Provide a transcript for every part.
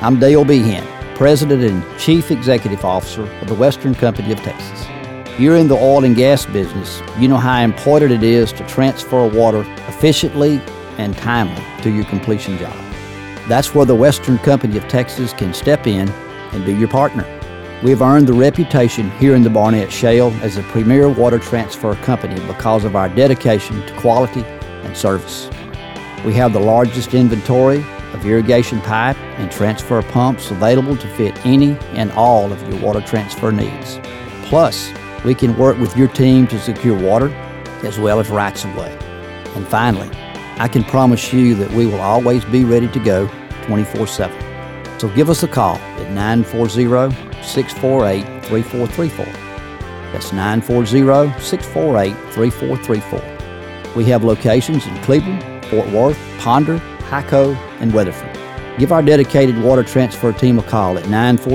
I'm Dale Behan, President and Chief Executive Officer of the Western Company of Texas. You're in the oil and gas business. You know how important it is to transfer water efficiently and timely to your completion job. That's where the Western Company of Texas can step in and be your partner. We have earned the reputation here in the Barnett Shale as a premier water transfer company because of our dedication to quality and service. We have the largest inventory of irrigation pipe and transfer pumps available to fit any and all of your water transfer needs. Plus, we can work with your team to secure water as well as rights of way. And finally, I can promise you that we will always be ready to go 24/7. So give us a call at 940-648-3434. That's 940-648-3434. We have locations in Cleveland, Fort Worth, Ponder, Hyco, and Weatherford. Give our dedicated water transfer team a call at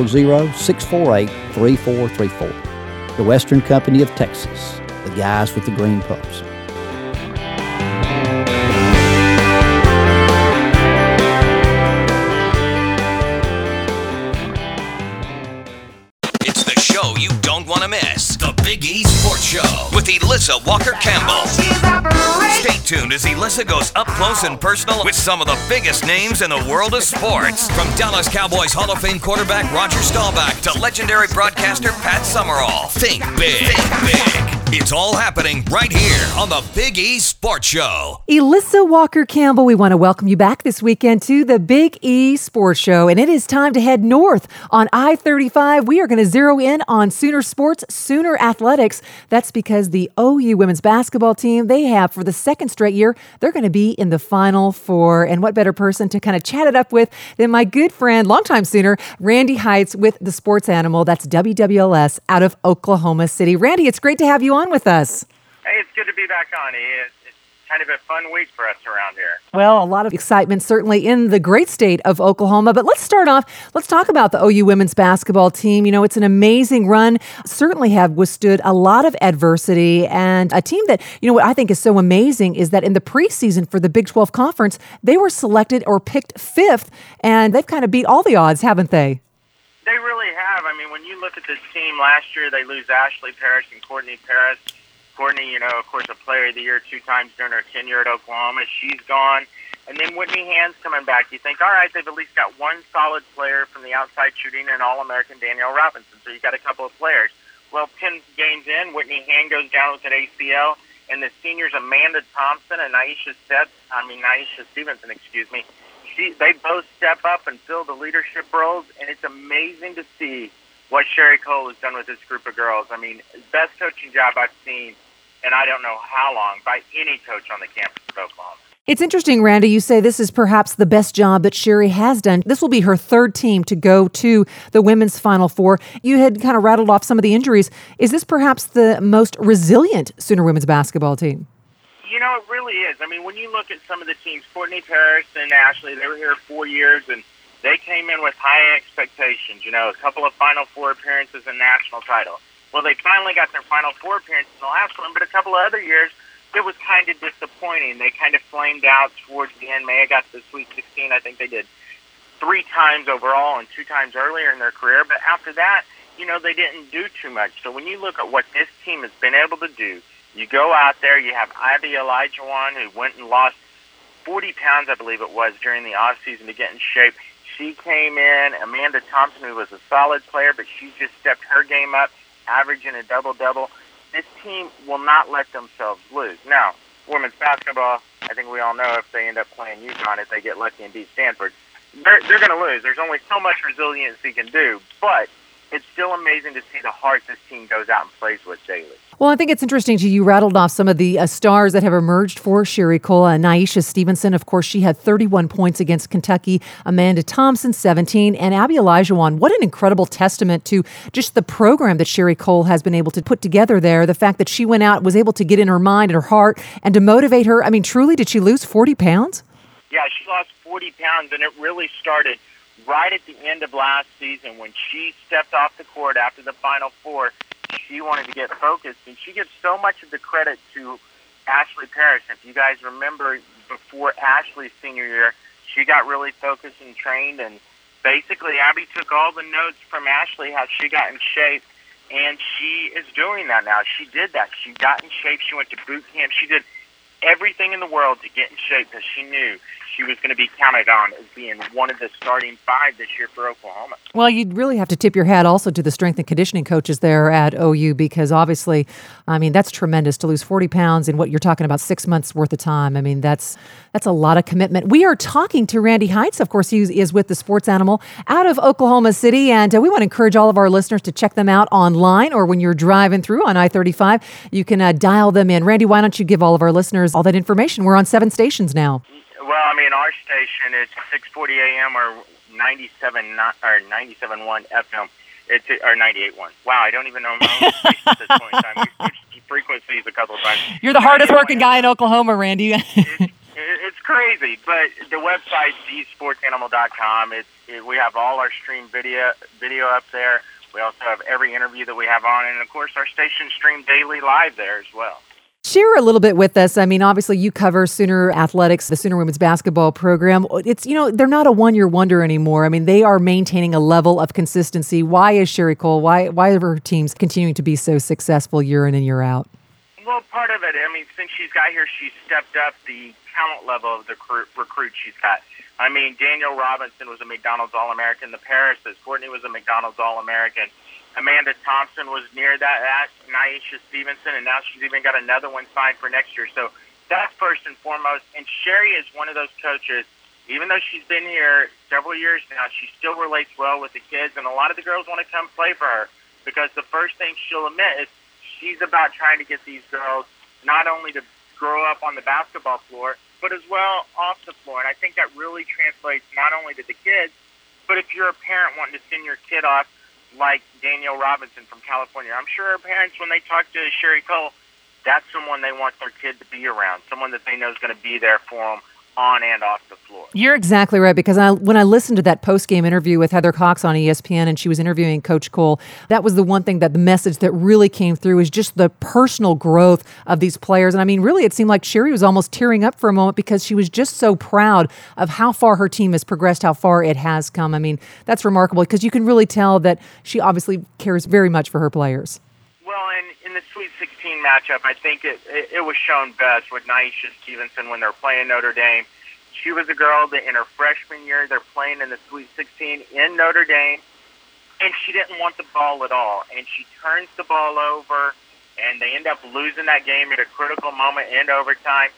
940-648-3434. The Western Company of Texas, the guys with the green pumps. It's the show you don't want to miss. The Big E Sports Show with Elissa Walker-Campbell. Stay tuned as Elissa goes up close and personal with some of the biggest names in the world of sports. From Dallas Cowboys Hall of Fame quarterback Roger Staubach to legendary broadcaster Pat Summerall. Think big. Think big. It's all happening right here on the Big E Sports Show. Elissa Walker-Campbell, we want to welcome you back this weekend to the Big E Sports Show. And it is time to head north on I-35. We are going to zero in on Sooner Sports, Sooner Athletics. That's because the OU women's basketball team, they have for the second straight year, they're going to be in the Final Four. And what better person to kind of chat it up with than my good friend, longtime Sooner, Randy Heights with the Sports Animal. That's WWLS out of Oklahoma City. Randy, it's great to have you on with us. Hey, it's good to be back on. It's kind of a fun week for us around here. Well, a lot of excitement certainly in the great state of Oklahoma. But let's start off. Let's talk about the OU women's basketball team. You know, it's an amazing run. Certainly have withstood a lot of adversity. And a team that, you know, what I think is so amazing is that in the preseason for the Big 12 Conference, they were selected or picked fifth. And they've kind of beat all the odds, haven't they? They really have. I mean, when you look at this team last year, they lose Ashley Parrish and Courtney Paris. Courtney, you know, of course, a player of the year 2 times during her tenure at Oklahoma. She's gone. And then Whitney Hand's coming back. You think, all right, they've at least got one solid player from the outside shooting and All-American Danielle Robinson. So you got a couple of players. Well, 10 games in, Whitney Hand goes down with an ACL. And the seniors Amanda Thompson and Nyesha Stevenson, they both step up and fill the leadership roles. And it's amazing to see what Sherry Cole has done with this group of girls. I mean, best coaching job I've seen, and I don't know how long, by any coach on the campus of Oklahoma. It's interesting, Randy, you say this is perhaps the best job that Sherry has done. This will be her third team to go to the women's Final Four. You had kind of rattled off some of the injuries. Is this perhaps the most resilient Sooner women's basketball team? You know, it really is. I mean, when you look at some of the teams, Courtney Paris and Ashley, they were here 4 years, and they came in with high expectations. You know, a couple of Final Four appearances and national title. Well, they finally got their Final Four appearance in the last one, but a couple of other years, it was kind of disappointing. They kind of flamed out towards the end. May have got to the Sweet 16. I think they did 3 times overall and 2 times earlier in their career. But after that, you know, they didn't do too much. So when you look at what this team has been able to do, you go out there, you have Ivy Elijahwan, who went and lost 40 pounds, I believe it was, during the offseason to get in shape. She came in. Amanda Thompson, who was a solid player, but she just stepped her game up, averaging a double-double. This team will not let themselves lose. Now, women's basketball, I think we all know if they end up playing UConn, if they get lucky and beat Stanford, they're going to lose. There's only so much resilience you can do, but it's still amazing to see the heart this team goes out and plays with daily. Well, I think it's interesting, too. You rattled off some of the stars that have emerged for Sherry Cole. Nyesha Stevenson, of course, she had 31 points against Kentucky. Amanda Thompson, 17. And Abby Elijahwan, what an incredible testament to just the program that Sherry Cole has been able to put together there. The fact that she went out, was able to get in her mind and her heart and to motivate her. I mean, truly, did she lose 40 pounds? Yeah, she lost 40 pounds, and it really started right at the end of last season when she stepped off the court after the Final Four. She wanted to get focused, and she gives so much of the credit to Ashley Parrish. If you guys remember, before Ashley's senior year, she got really focused and trained and basically Abby took all the notes from Ashley, how she got in shape, and she is doing that now. She did that. She got in shape. She went to boot camp. She did everything in the world to get in shape because she knew she was going to be counted on as being one of the starting 5 this year for Oklahoma. Well, you'd really have to tip your hat also to the strength and conditioning coaches there at OU because obviously, I mean, that's tremendous to lose 40 pounds in what you're talking about 6 months worth of time. I mean, that's a lot of commitment. We are talking to Randy Heitz. Of course, he is with the Sports Animal out of Oklahoma City, and we want to encourage all of our listeners to check them out online or when you're driving through on I-35, you can dial them in. Randy, why don't you give all of our listeners all that information? We're on 7 stations now. Well, I mean, our station is 640 AM or 97.1 FM. It's or 98.1. Wow, I don't even know my own station at this point in time. We switched frequencies a couple of times. You're the hardest working guy in Oklahoma, Randy. It's crazy, but the website thesportsanimal.com. We have all our stream video up there. We also have every interview that we have on, and of course, our station stream daily live there as well. Share a little bit with us. I mean, obviously you cover Sooner Athletics, the Sooner women's basketball program. It's, they're not a one-year wonder anymore. I mean, they are maintaining a level of consistency. Why is Sherry Cole, why are her teams continuing to be so successful year in and year out? Well, part of it, I mean, since she's got here, she's stepped up the talent level of the recruit she's got. I mean, Danielle Robinson was a McDonald's All-American. The Paris's Courtney was a McDonald's All-American. Amanda Thompson was near that, Nyesha Stevenson, and now she's even got another one signed for next year. So that's first and foremost. And Sherry is one of those coaches, even though she's been here several years now, she still relates well with the kids, and a lot of the girls want to come play for her because the first thing she'll admit is she's about trying to get these girls not only to grow up on the basketball floor, but as well off the floor. And I think that really translates not only to the kids, but if you're a parent wanting to send your kid off, like Danielle Robinson from California. I'm sure her parents, when they talk to Sherry Cole, that's someone they want their kid to be around, someone that they know is going to be there for them on and off the floor. You're exactly right, because when I listened to that post-game interview with Heather Cox on ESPN and she was interviewing Coach Cole, that was the one thing, that the message that really came through is just the personal growth of these players. And I mean, really, it seemed like Sherry was almost tearing up for a moment because she was just so proud of how far her team has progressed, how far it has come. I mean, that's remarkable because you can really tell that she obviously cares very much for her players. Well, and in the Sweet 16 matchup, I think it was shown best with Nyesha Stevenson when they're playing Notre Dame. She was a girl that in her freshman year, they're playing in the Sweet 16 in Notre Dame, and she didn't want the ball at all. And she turns the ball over, and they end up losing that game at a critical moment in overtime.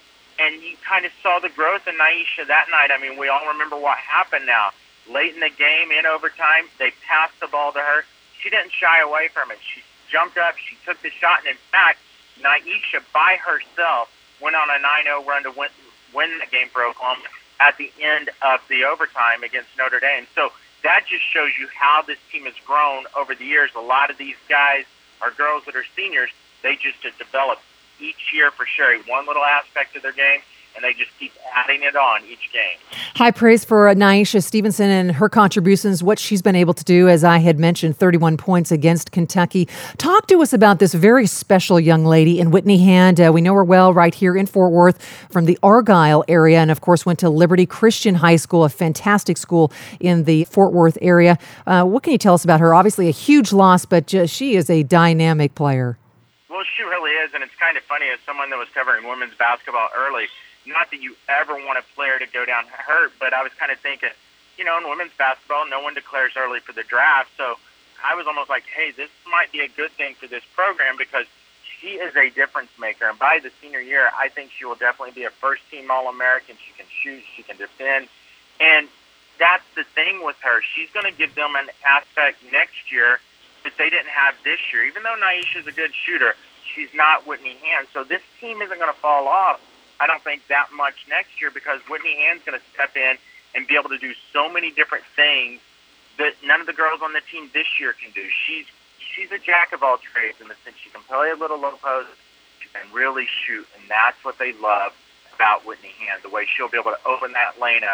And you kind of saw the growth in Nyesha that night. I mean, we all remember what happened now. Late in the game, in overtime, they passed the ball to her. She didn't shy away from it. She jumped up, she took the shot, and in fact, Nyesha by herself went on a 9-0 run to win the game for Oklahoma at the end of the overtime against Notre Dame. So that just shows you how this team has grown over the years. A lot of these guys are girls that are seniors. They just have developed each year for Sherry one little aspect of their game, and they just keep adding it on each game. High praise for Nyesha Stevenson and her contributions, what she's been able to do, as I had mentioned, 31 points against Kentucky. Talk to us about this very special young lady in Whitney Hand. We know her well right here in Fort Worth from the Argyle area, and of course went to Liberty Christian High School, a fantastic school in the Fort Worth area. What can you tell us about her? Obviously a huge loss, but she is a dynamic player. Well, she really is, and it's kind of funny as someone that was covering women's basketball early. Not that you ever want a player to go down hurt, but I was kind of thinking, in women's basketball, no one declares early for the draft. So I was almost like, hey, this might be a good thing for this program because she is a difference maker. And by the senior year, I think she will definitely be a first-team All-American. She can shoot, she can defend. And that's the thing with her. She's going to give them an aspect next year that they didn't have this year. Even though Nyesha's a good shooter, she's not Whitney Hand. So this team isn't going to fall off, I don't think, that much next year because Whitney Hand's going to step in and be able to do so many different things that none of the girls on the team this year can do. She's a jack of all trades in the sense she can play a little low post and really shoot, and that's what they love about Whitney Hand, the way she'll be able to open that lane up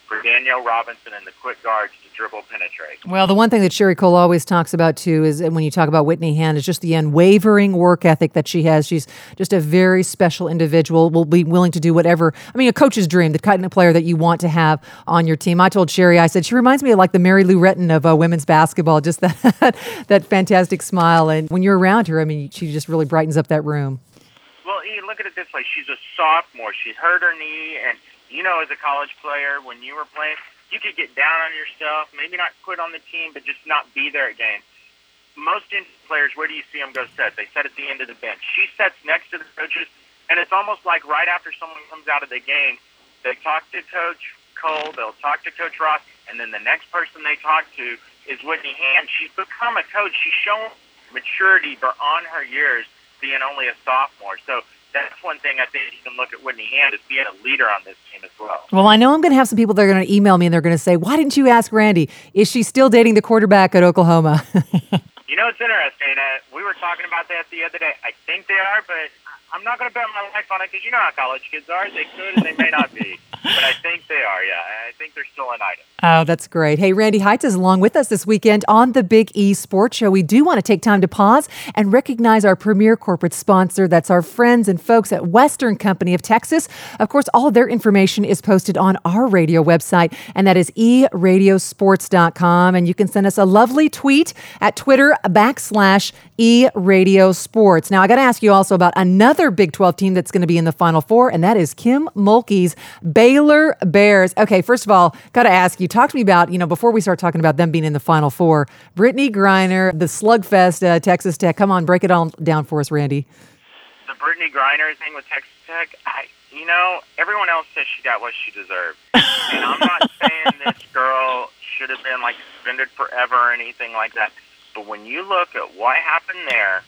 for Danielle Robinson and the quick guards to dribble penetrate. Well, the one thing that Sherry Cole always talks about, too, is when you talk about Whitney Hand, is just the unwavering work ethic that she has. She's just a very special individual, will be willing to do whatever. I mean, a coach's dream, the kind of player that you want to have on your team. I told Sherry, I said, she reminds me of like the Mary Lou Retton of women's basketball, just that fantastic smile. And when you're around her, I mean, she just really brightens up that room. Well, Ian, look at it this way. She's a sophomore. She hurt her knee, and as a college player, when you were playing, you could get down on yourself, maybe not quit on the team, but just not be there at games. Most players, where do you see them go set? They set at the end of the bench. She sets next to the coaches, and it's almost like right after someone comes out of the game, they talk to Coach Cole, they'll talk to Coach Ross, and then the next person they talk to is Whitney Hand. She's become a coach. She's shown maturity beyond her years, being only a sophomore. So that's one thing I think you can look at Whitney Hand as being a leader on this team as well. Well, I know I'm going to have some people that are going to email me and they're going to say, why didn't you ask Randy? Is she still dating the quarterback at Oklahoma? It's interesting. We were talking about that the other day. I think they are, but I'm not going to bet my life on it because you know how college kids are. They could and they may not be. But I think they are, yeah. I think they're still an item. Oh, that's great. Hey, Randy Heitz is along with us this weekend on the Big E Sports Show. We do want to take time to pause and recognize our premier corporate sponsor. That's our friends and folks at Western Company of Texas. Of course, all of their information is posted on our radio website, and that is eradiosports.com. And you can send us a lovely tweet at Twitter /eradiosports. Now, I got to ask you also about another Big 12 team that's going to be in the Final Four, and that is Kim Mulkey's Baylor Bears. Okay, first of all, got to ask you, talk to me about, before we start talking about them being in the Final Four, Brittany Griner, the slugfest, Texas Tech. Come on, break it all down for us, Randy. The Brittany Griner thing with Texas Tech, everyone else says she got what she deserved. And I'm not saying this girl should have been, suspended forever or anything like that. But when you look at what happened there,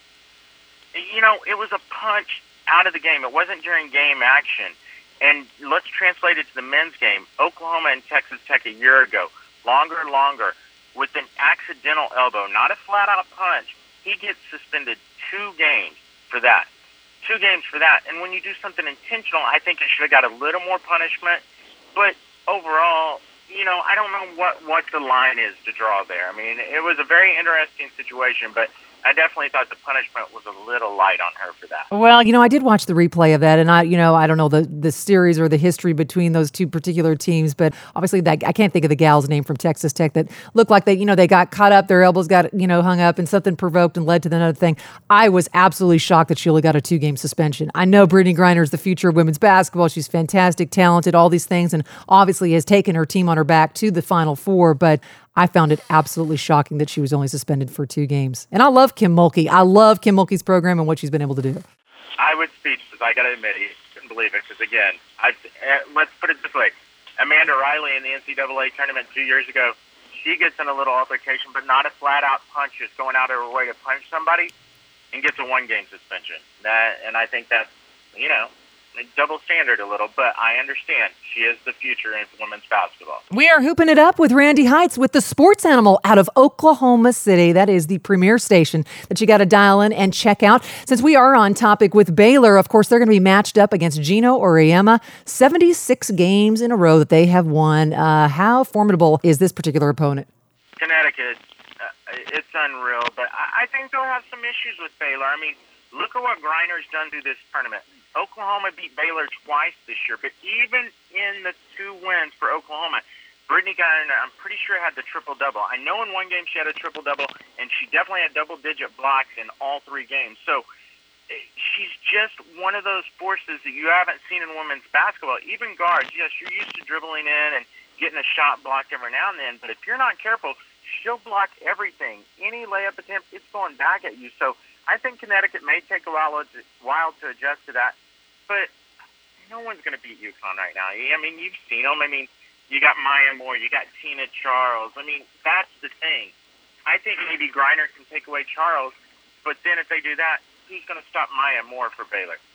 it was a punch out of the game. It wasn't during game action. And let's translate it to the men's game. Oklahoma and Texas Tech a year ago, longer, with an accidental elbow, not a flat-out punch. He gets suspended 2 games for that. 2 games for that. And when you do something intentional, I think it should have got a little more punishment. But overall, I don't know what the line is to draw there. I mean, it was a very interesting situation, but I definitely thought the punishment was a little light on her for that. Well, I did watch the replay of that, and I don't know the series or the history between those two particular teams, but obviously I can't think of the gal's name from Texas Tech that looked like they got caught up, their elbows got, hung up, and something provoked and led to another thing. I was absolutely shocked that she only got a 2-game suspension. I know Brittany Griner is the future of women's basketball. She's fantastic, talented, all these things, and obviously has taken her team on her back to the Final Four, but I found it absolutely shocking that she was only suspended for 2 games. And I love Kim Mulkey. I love Kim Mulkey's program and what she's been able to do. I was speechless. I got to admit, he couldn't believe it because, again, let's put it this way. Amanda Riley in the NCAA tournament 2 years ago, she gets in a little altercation, but not a flat-out punch, just going out of her way to punch somebody and gets a 1-game suspension. And I think that's, double standard a little, but I understand. She is the future in women's basketball. We are hooping it up with Randy Heitz with the Sports Animal out of Oklahoma City. That is the premier station that you got to dial in and check out. Since we are on topic with Baylor, of course, they're going to be matched up against Gino Auriemma. 76 games in a row that they have won. How formidable is this particular opponent? Connecticut. It's unreal, but I think they'll have some issues with Baylor. I mean, look at what Griner's done through this tournament. Oklahoma beat Baylor twice this year, but even in the 2 wins for Oklahoma, Brittany Griner, I'm pretty sure, had the triple-double. I know in 1 game she had a triple-double, and she definitely had double-digit blocks in all 3 games. So she's just one of those forces that you haven't seen in women's basketball. Even guards, yes, you're used to dribbling in and getting a shot blocked every now and then, but if you're not careful, she'll block everything. Any layup attempt, it's going back at you. So I think Connecticut may take a while to adjust to that. But no one's going to beat UConn right now. I mean, you've seen them. I mean, you got Maya Moore, you got Tina Charles. I mean, that's the thing. I think maybe Griner can take away Charles, but then if they do that, who's going to stop Maya Moore for Baylor?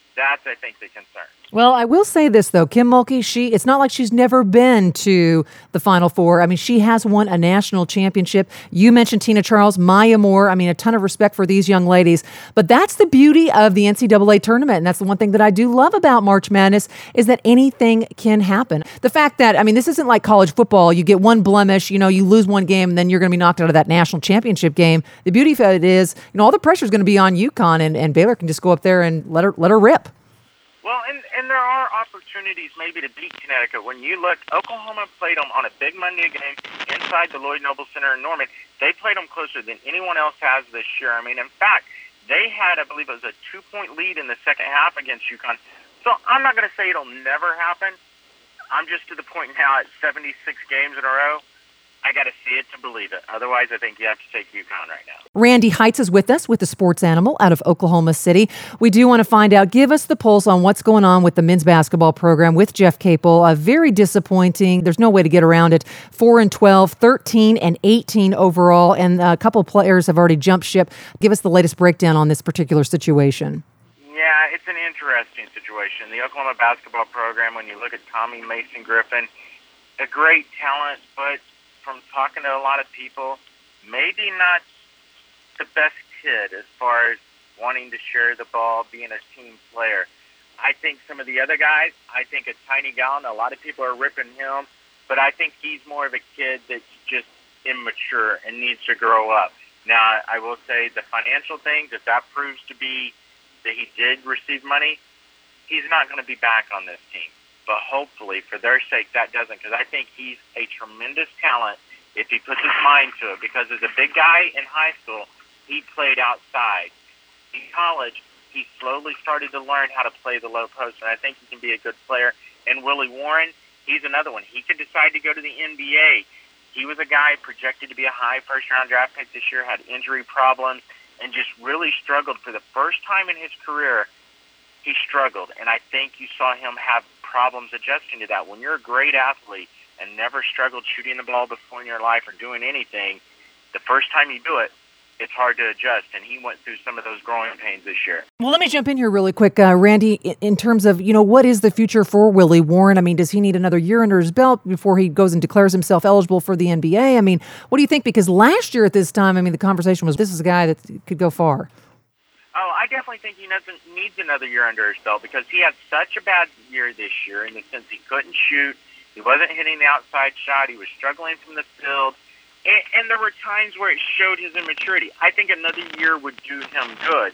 That's, I think, the concern. Well, I will say this, though. Kim Mulkey, it's not like she's never been to the Final Four. I mean, she has won a national championship. You mentioned Tina Charles, Maya Moore. I mean, a ton of respect for these young ladies. But that's the beauty of the NCAA tournament. And that's the one thing that I do love about March Madness is that anything can happen. The fact that, I mean, this isn't like college football. You get one blemish, you lose one game, and then you're going to be knocked out of that national championship game. The beauty of it is, all the pressure is going to be on UConn, and Baylor can just go up there and let her rip. Well, and there are opportunities maybe to beat Connecticut. When you look, Oklahoma played them on a big Monday game inside the Lloyd Noble Center in Norman. They played them closer than anyone else has this year. I mean, in fact, they had, I believe it was a 2-point lead in the second half against UConn. So I'm not going to say it'll never happen. I'm just to the point now at 76 games in a row. I got to see it to believe it. Otherwise, I think you have to take UConn right now. Randy Heights is with us with the Sports Animal out of Oklahoma City. We do want to find out, give us the pulse on what's going on with the men's basketball program with Jeff Capel. Very disappointing. There's no way to get around it. 4-12, 13-18 overall, and a couple of players have already jumped ship. Give us the latest breakdown on this particular situation. Yeah, it's an interesting situation. The Oklahoma basketball program, when you look at Tommy Mason Griffin, a great talent, but from talking to a lot of people, maybe not the best kid as far as wanting to share the ball, being a team player. I think some of the other guys, I think a Tiny Gallon, a lot of people are ripping him, but I think he's more of a kid that's just immature and needs to grow up. Now, I will say the financial things, if that proves to be that he did receive money, he's not going to be back on this team. But hopefully, for their sake, that doesn't, because I think he's a tremendous talent if he puts his mind to it. Because as a big guy in high school, he played outside. In college, he slowly started to learn how to play the low post, and I think he can be a good player. And Willie Warren, he's another one. He could decide to go to the NBA. He was a guy projected to be a high first-round draft pick this year, had injury problems, and just really struggled. For the first time in his career, he struggled, and I think you saw him have problems adjusting to that. When you're a great athlete and never struggled shooting the ball before in your life or doing anything, the first time you do it, it's hard to adjust, and he went through some of those growing pains this year. Well, let me jump in here really quick, Randy, in terms of, what is the future for Willie Warren? I mean, does he need another year under his belt before he goes and declares himself eligible for the NBA? I mean, what do you think? Because last year at this time, I mean, the conversation was this is a guy that could go far. Oh, I definitely think he needs another year under his belt because he had such a bad year this year in the sense he couldn't shoot, he wasn't hitting the outside shot, he was struggling from the field, and there were times where it showed his immaturity. I think another year would do him good.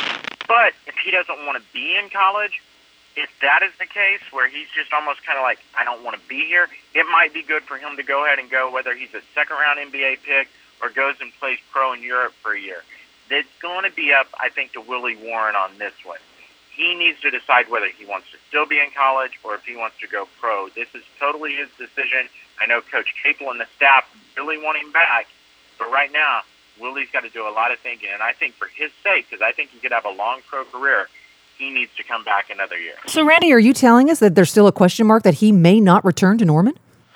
But if he doesn't want to be in college, if that is the case, where he's just almost kind of like, I don't want to be here, it might be good for him to go ahead and go, whether he's a second-round NBA pick or goes and plays pro in Europe for a year. It's going to be up, I think, to Willie Warren on this one. He needs to decide whether he wants to still be in college or if he wants to go pro. This is totally his decision. I know Coach Capel and the staff really want him back, but right now, Willie's got to do a lot of thinking, and I think for his sake, because I think he could have a long pro career, he needs to come back another year. So, Randy, are you telling us that there's still a question mark that he may not return to Norman?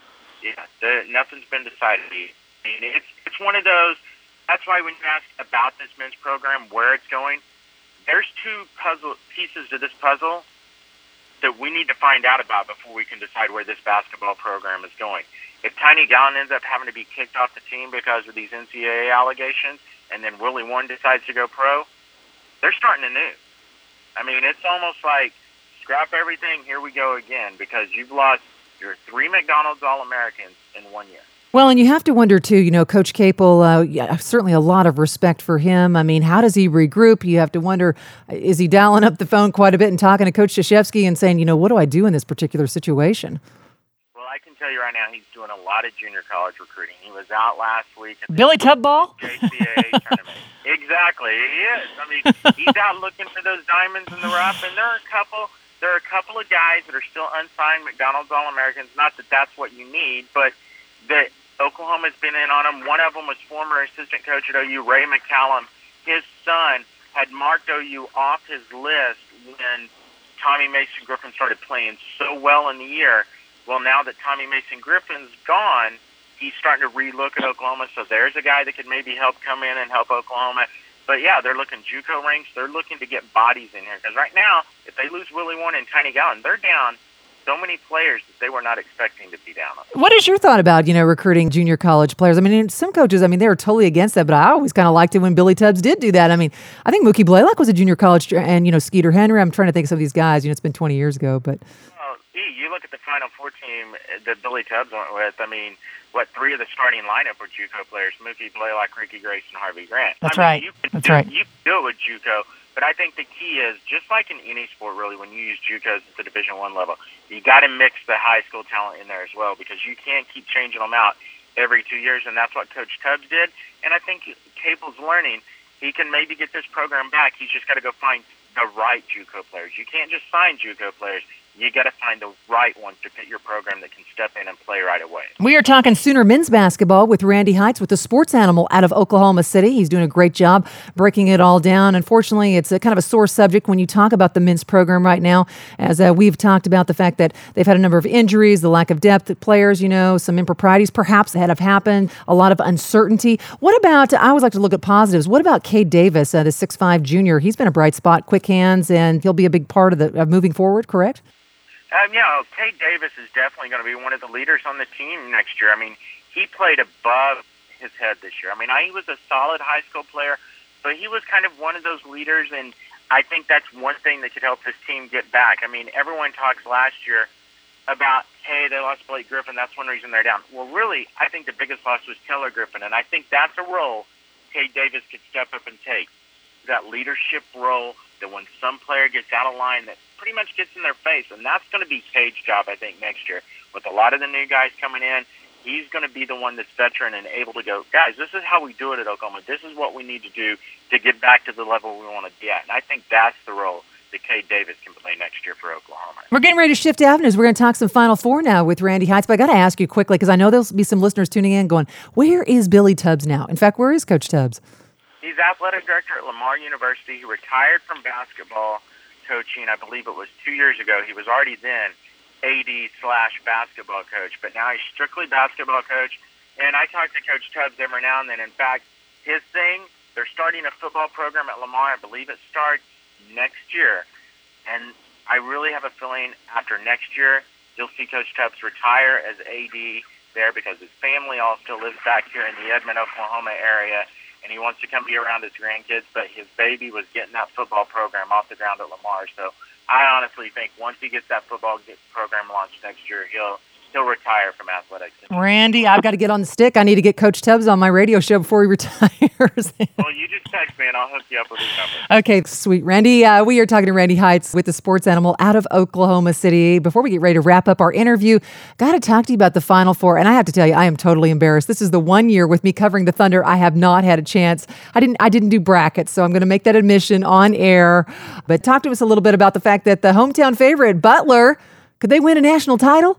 Yeah, nothing's been decided. I mean, it's one of those. That's why when you ask about this men's program, where it's going, there's two puzzle pieces to this puzzle that we need to find out about before we can decide where this basketball program is going. If Tiny Gallon ends up having to be kicked off the team because of these NCAA allegations, and then Willie Warren decides to go pro, they're starting anew. I mean, it's almost like scrap everything, here we go again, because you've lost your 3 McDonald's All-Americans in 1 year. Well, and you have to wonder, too, Coach Capel, certainly a lot of respect for him. I mean, how does he regroup? You have to wonder, is he dialing up the phone quite a bit and talking to Coach Krzyzewski and saying, what do I do in this particular situation? Well, I can tell you right now, he's doing a lot of junior college recruiting. He was out last week at the Billy Tubball? JCAA tournament. Exactly, he is. I mean, he's out looking for those diamonds in the rough, and there are a couple of guys that are still unsigned McDonald's All-Americans. Not that that's what you need, but that Oklahoma's been in on him. One of them was former assistant coach at OU, Ray McCallum. His son had marked OU off his list when Tommy Mason Griffin started playing so well in the year. Well, now that Tommy Mason Griffin's gone, he's starting to relook at Oklahoma. So there's a guy that could maybe help come in and help Oklahoma. But, yeah, they're looking JUCO ranks. They're looking to get bodies in here. Because right now, if they lose Willie Warren and Tiny Gallon, they're down so many players that they were not expecting to be down on. What is your thought about, recruiting junior college players? I mean, some coaches, they were totally against that, but I always kind of liked it when Billy Tubbs did do that. I mean, I think Mookie Blaylock was a junior college, and, Skeeter Henry. I'm trying to think of some of these guys. It's been 20 years ago, but... You look at the Final Four team that Billy Tubbs went with, three of the starting lineup were JUCO players: Mookie Blaylock, Ricky Grace, and Harvey Grant. That's right. You can do it with JUCO, but I think the key is, just like in any sport, really, when you use JUCOs at the Division I level, you got to mix the high school talent in there as well, because you can't keep changing them out every 2 years, and that's what Coach Tubbs did. And I think Cable's learning. He can maybe get this program back. He's just got to go find the right JUCO players. You can't just sign JUCO players. You got to find the right ones to fit your program that can step in and play right away. We are talking Sooner men's basketball with Randy Heights with the Sports Animal out of Oklahoma City. He's doing a great job breaking it all down. Unfortunately, it's a kind of a sore subject when you talk about the men's program right now, as we've talked about the fact that they've had a number of injuries, the lack of depth at players, some improprieties perhaps that have happened, a lot of uncertainty. What about, I always like to look at positives, what about Cade Davis, the 6'5 junior? He's been a bright spot, quick hands, and he'll be a big part of moving forward, correct? Cade Davis is definitely going to be one of the leaders on the team next year. He played above his head this year. He was a solid high school player, but he was kind of one of those leaders, and I think that's one thing that could help this team get back. Everyone talks last year about, hey, they lost Blake Griffin, that's one reason they're down. Well, really, I think the biggest loss was Taylor Griffin, and I think that's a role Cade Davis could step up and take, that leadership role, that when some player gets out of line, that pretty much gets in their face. And that's going to be Cade's job, I think, next year. With a lot of the new guys coming in, he's going to be the one that's veteran and able to go, guys, this is how we do it at Oklahoma. This is what we need to do to get back to the level we want to be at. And I think that's the role that Cade Davis can play next year for Oklahoma. We're getting ready to shift avenues. We're going to talk some Final Four now with Randy Heights. But I got to ask you quickly, because I know there'll be some listeners tuning in going, where is Billy Tubbs now? In fact, where is Coach Tubbs? He's athletic director at Lamar University. He retired from basketball coaching, I believe it was 2 years ago. He was already then AD/basketball coach, but now he's strictly basketball coach. And I talk to Coach Tubbs every now and then. In fact, his thing, they're starting a football program at Lamar. I believe it starts next year. And I really have a feeling after next year, you'll see Coach Tubbs retire as AD there, because his family all still lives back here in the Edmond, Oklahoma area. And he wants to come be around his grandkids, but his baby was getting that football program off the ground at Lamar. So I honestly think once he gets that football program launched next year, he'll retire from athletics. Randy, I've got to get on the stick. I need to get Coach Tubbs on my radio show before he retires. Well, you just text me and I'll hook you up with his number. Okay, sweet. Randy, we are talking to Randy Heights with the Sports Animal out of Oklahoma City. Before we get ready to wrap up our interview, got to talk to you about the Final Four. And I have to tell you, I am totally embarrassed. This is the 1 year with me covering the Thunder I have not had a chance. I didn't do brackets, so I'm going to make that admission on air. But talk to us a little bit about the fact that the hometown favorite, Butler, could they win a national title?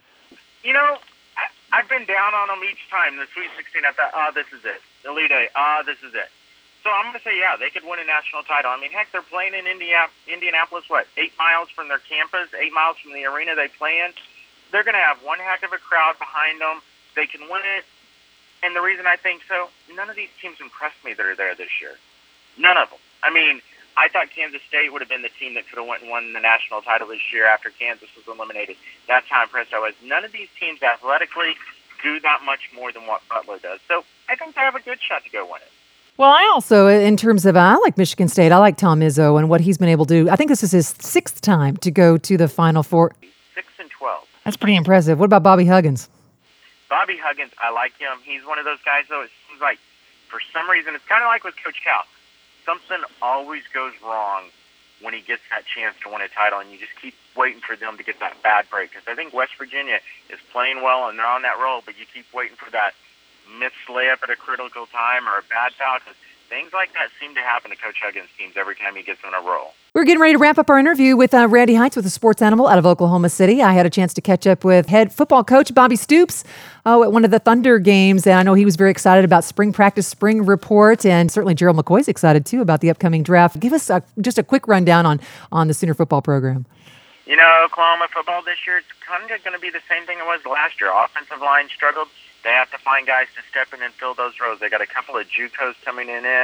I've been down on them each time. The Sweet 16, I thought, this is it. Elite Eight, this is it. So I'm going to say, yeah, they could win a national title. Heck, they're playing in Indianapolis, 8 miles from their campus, 8 miles from the arena they play in. They're going to have one heck of a crowd behind them. They can win it. And the reason I think so, none of these teams impressed me that are there this year. None of them. I thought Kansas State would have been the team that could have went and won the national title this year after Kansas was eliminated. That's how impressed I was. None of these teams athletically do that much more than what Butler does. So I think they have a good shot to go win it. Well, I also, in terms of, I like Michigan State. I like Tom Izzo and what he's been able to do. I think this is his 6th time to go to the Final Four. 6-12. That's pretty impressive. What about Bobby Huggins? Bobby Huggins, I like him. He's one of those guys, though, it seems like for some reason, it's kind of like with Coach Cal. Something always goes wrong when he gets that chance to win a title, and you just keep waiting for them to get that bad break. Because I think West Virginia is playing well, and they're on that roll, but you keep waiting for that missed layup at a critical time or a bad foul. Because things like that seem to happen to Coach Huggins' teams every time he gets on a roll. We're getting ready to wrap up our interview with Randy Heights with the Sports Animal out of Oklahoma City. I had a chance to catch up with head football coach Bobby Stoops at one of the Thunder games, and I know he was very excited about spring practice, spring report, and certainly Gerald McCoy's excited too about the upcoming draft. Give us just a quick rundown on the Sooner football program. Oklahoma football this year, it's kind of going to be the same thing it was last year. Offensive line struggled. They have to find guys to step in and fill those roles. They got a couple of JUCOs coming in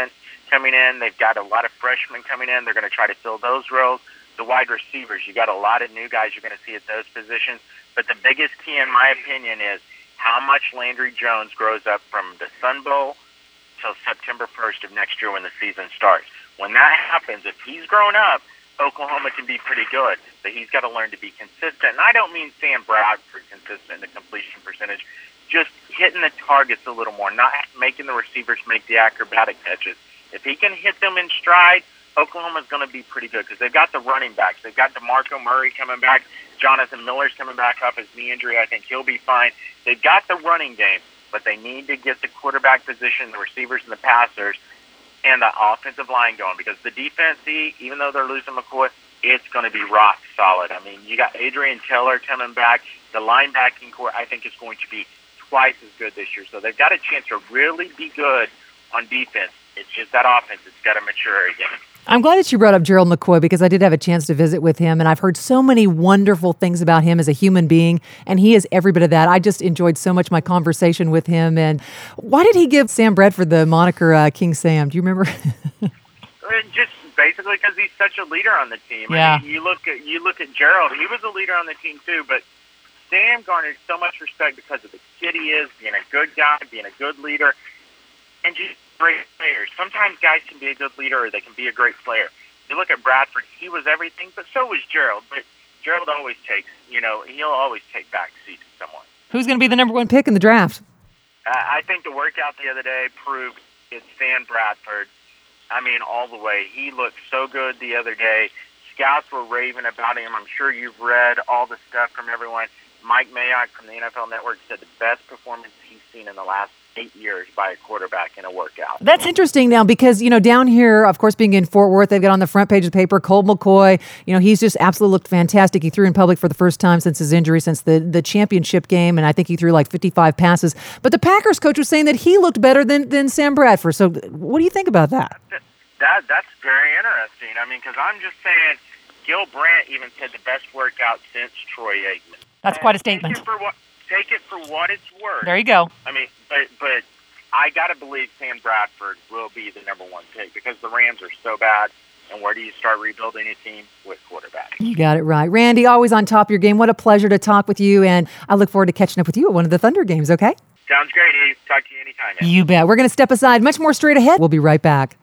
coming in. They've got a lot of freshmen coming in. They're going to try to fill those roles. The wide receivers, you got a lot of new guys you're going to see at those positions. But the biggest key, in my opinion, is how much Landry Jones grows up from the Sun Bowl till September 1st of next year when the season starts. When that happens, if he's grown up, Oklahoma can be pretty good. But he's got to learn to be consistent. And I don't mean Sam Bradford consistent in the completion percentage, just hitting the targets a little more, not making the receivers make the acrobatic catches. If he can hit them in stride, Oklahoma's going to be pretty good because they've got the running backs. They've got DeMarco Murray coming back. Jonathan Miller's coming back off his knee injury. I think he'll be fine. They've got the running game, but they need to get the quarterback position, the receivers and the passers, and the offensive line going because the defense, even though they're losing McCoy, it's going to be rock solid. I mean, you got Adrian Taylor coming back. The linebacking core, I think, is going to be twice as good this year. So they've got a chance to really be good on defense. It's just that offense. It's got to mature again. I'm glad that you brought up Gerald McCoy because I did have a chance to visit with him, and I've heard so many wonderful things about him as a human being, and he is every bit of that. I just enjoyed so much my conversation with him. And why did he give Sam Bradford the moniker King Sam? Do you remember? Just basically because he's such a leader on the team. Yeah. I mean, you look at Gerald. He was a leader on the team too, but Sam garnered so much respect because of the kid he is, being a good guy, being a good leader, and just great players. Sometimes guys can be a good leader or they can be a great player. You look at Bradford, he was everything, but so was Gerald. But Gerald always takes, he'll always take back seats to someone. Who's going to be the number one pick in the draft? I think the workout the other day proved it's Sam Bradford. I mean, all the way. He looked so good the other day. Scouts were raving about him. I'm sure you've read all the stuff from everyone. Mike Mayock from the NFL Network said the best performance he's seen in the last 8 years by a quarterback in a workout. That's interesting now because, down here, of course, being in Fort Worth, they've got on the front page of the paper, Colt McCoy. He's just absolutely looked fantastic. He threw in public for the first time since his injury, since the championship game, and I think he threw like 55 passes. But the Packers coach was saying that he looked better than Sam Bradford. So what do you think about that? That's very interesting. I mean, because I'm just saying, Gil Brandt even said the best workout since Troy Aikman. That's quite a statement. Take it for what it's worth. There you go. I mean, but I got to believe Sam Bradford will be the number one pick because the Rams are so bad. And where do you start rebuilding a team? With quarterback. You got it right. Randy, always on top of your game. What a pleasure to talk with you. And I look forward to catching up with you at one of the Thunder games, okay? Sounds great, Eve. Talk to you anytime. You bet. We're going to step aside. Much more straight ahead. We'll be right back.